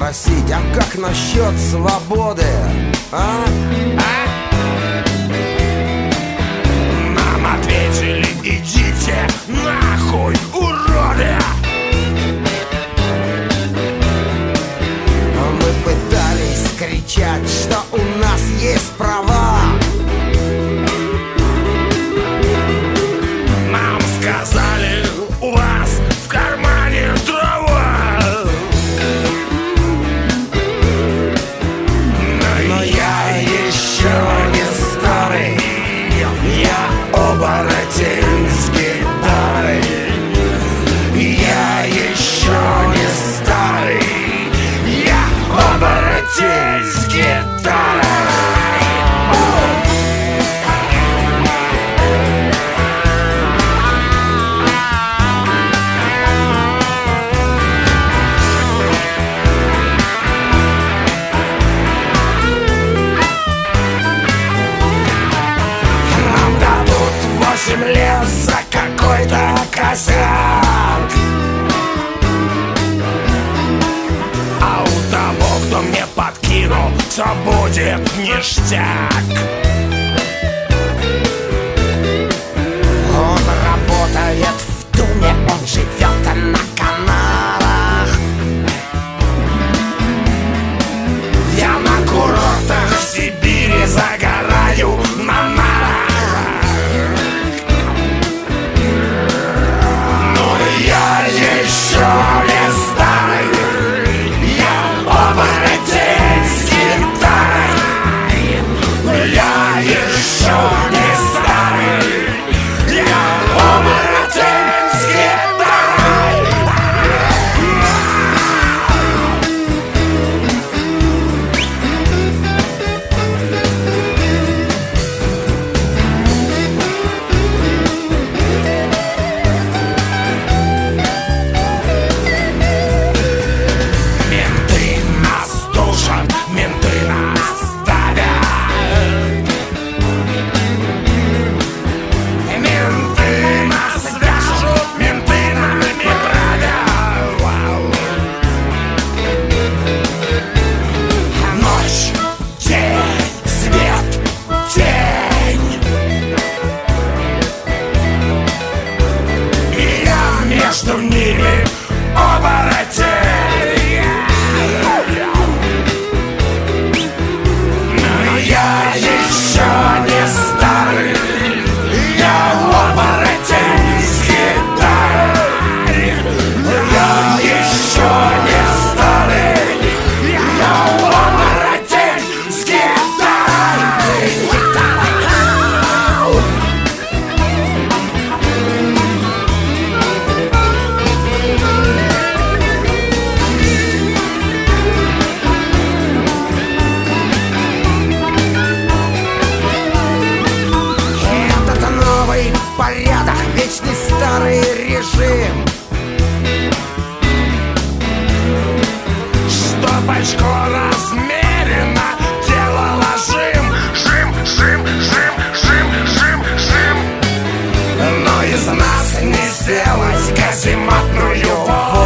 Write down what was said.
спросить, а как насчет свободы, а? Нам ответили: идите нахуй, уроды! Мы пытались кричать, что у нас есть права. Нам сказали: у вас в кармане трава. Но я еще не старый, я оборотень с гитарой. Я еще не старый, я оборотень с гитарой. Нам дадут 8 лет за какой-то косяк. А у того, кто мне подкинул, все будет ништяк. Он работает в Думе, он живет на Канарах. Я на курортах в Сибири загораю на нарах. Но я еще не старый, я оборотень с гитарой. Я еще не старый, я оборотень с гитарой. Менты нас душат, менты нас давят. Менты нас вяжут, менты нами правят. Ночь, день, свет, тень. И я между ними оборотень. Но я еще не старый, я оборотень с гитарой. Я еще не старый, я оборотень с гитарой. Это новый порядок, вечный старый режим. Чтоб очко размеренно делало жим. Жим, жим, жим, жим, жим, жим. Но из нас не сделать казематную